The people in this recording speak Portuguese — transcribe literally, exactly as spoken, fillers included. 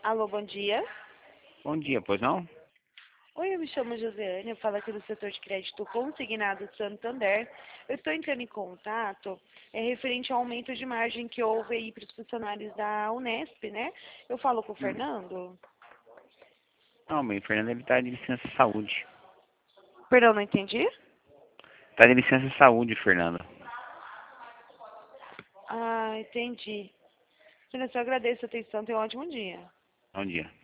Alô, bom dia. Bom dia, pois não? Oi, eu me chamo Josiane, eu falo aqui do setor de crédito consignado Santander. Eu estou entrando em contato é, referente ao aumento de margem que houve aí para os funcionários da Unesp, né? Eu falo com o Hum. Fernando. Não, bem, Fernando, ele tá de licença saúde. Perdão, não entendi? Tá de licença saúde, Fernando. Ah, entendi. Fernando, eu agradeço a atenção, tenha um ótimo dia. Bom dia.